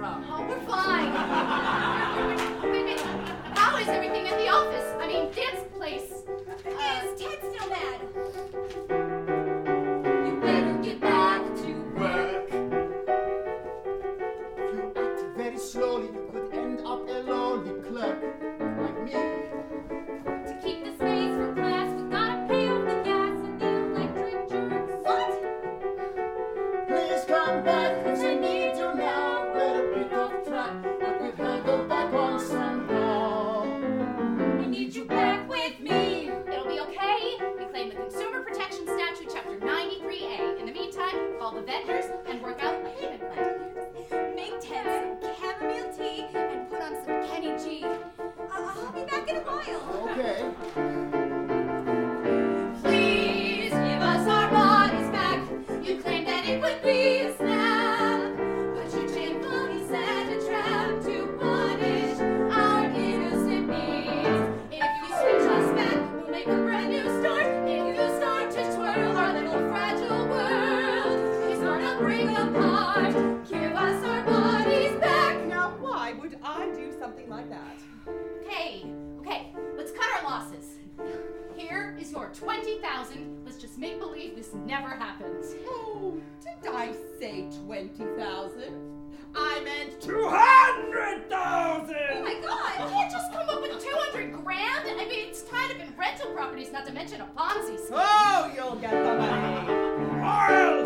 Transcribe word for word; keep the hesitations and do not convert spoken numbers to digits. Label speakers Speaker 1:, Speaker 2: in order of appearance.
Speaker 1: from?
Speaker 2: Oh, we're fine. Wait a minute. How is everything at the office? I mean, Dan's place.
Speaker 3: Uh, is Ted still mad?
Speaker 1: You better get back to work.
Speaker 4: If you act very slowly, you could end up a lonely clerk like me.
Speaker 2: To keep the space for class, we gotta pay off the gas and the electric jerks.
Speaker 3: What?
Speaker 4: Please come back, 'cause I need you now. We're a bit off track, but we'll handle back on somehow.
Speaker 2: I need you back with me. It'll be okay. We claim the Consumer Protection Statute, Chapter ninety-three A. In the meantime, call the vendors and work out a payment plan.
Speaker 3: Make Ted some chamomile tea and put on some Kenny G. Uh, I'll be back in a while.
Speaker 4: Okay.
Speaker 2: Please give us our bodies back. You claimed that it would be a snap, but you shamefully set a trap to punish our innocent beings. If you switch us back, we'll make a brand new start. If you start to twirl our little fragile world, it's gonna break apart. Give us our bodies back.
Speaker 5: Now, why would I do something like that?
Speaker 2: Okay, okay, let's cut our losses. Here is your twenty thousand. Let's just make believe this never happened.
Speaker 5: Oh, did I say twenty thousand? I meant
Speaker 6: Two hundred thousand!
Speaker 3: Oh my
Speaker 2: You
Speaker 3: god!
Speaker 2: can't just come up with two hundred grand. I mean, it's tied up in rental properties, not to mention a Ponzi scheme.
Speaker 5: Oh, you'll get the money.
Speaker 6: Or else